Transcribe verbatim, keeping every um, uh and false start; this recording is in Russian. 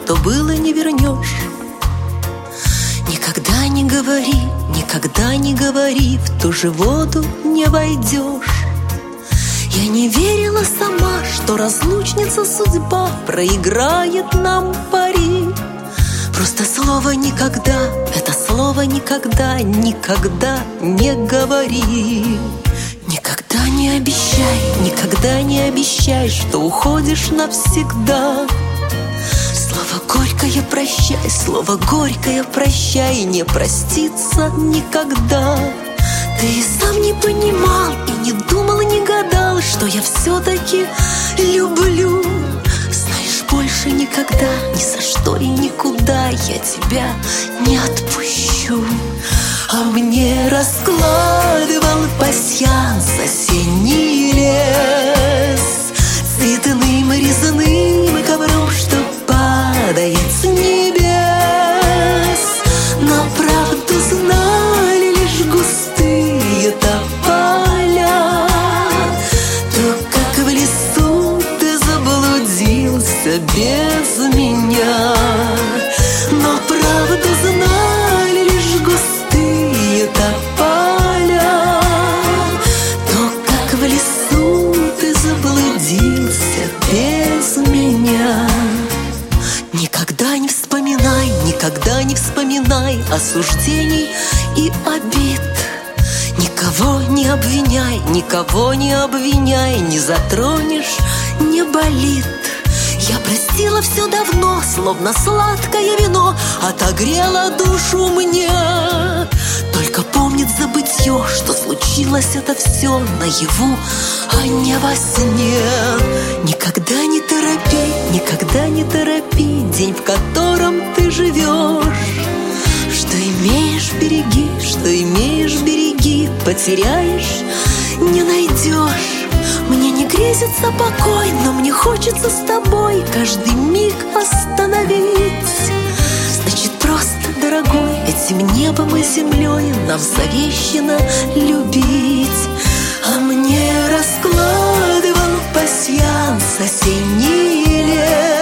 что было, не вернешь. Никогда не говори, никогда не говори, в ту же воду не войдешь. Я не верила сама, что разлучница судьба проиграет нам пари. Просто слово «никогда», это слово «никогда», никогда не говори. Никогда не обещай, никогда не обещай, что уходишь навсегда. Слово горькое прощай, слово горькое прощай, не проститься никогда. Ты и сам не понимал, и не думал, и не гадал, что я все-таки люблю. Знаешь, больше никогда, ни за что и никуда я тебя не отпущу. А мне раскладывал пасьянс осенний лес цветным резным ковром, что падает с небес. Но правду знали лишь густые тополя. То, как в лесу ты заблудился без меня. Но правду знали лишь густые тополя. То, как в лесу ты заблудился без меня. Никогда не вспоминай, никогда не вспоминай осуждений и обид. Никого не обвиняй, никого не обвиняй, не затронешь, не болит. Я простила все давно, словно сладкое вино отогрело душу мне. Только помнит забытье, что случилось это все наяву, а не во сне. Никогда не торопи, никогда не торопи день, в котором ты живешь. Что имеешь, береги, что имеешь, береги, потеряешь, не найдешь. Мне не грезится покой, но мне хочется с тобой каждый миг остановить. Значит, просто, дорогой, этим небом и землей нам завещано любить. А мне раскладывал пасьянс осенний лес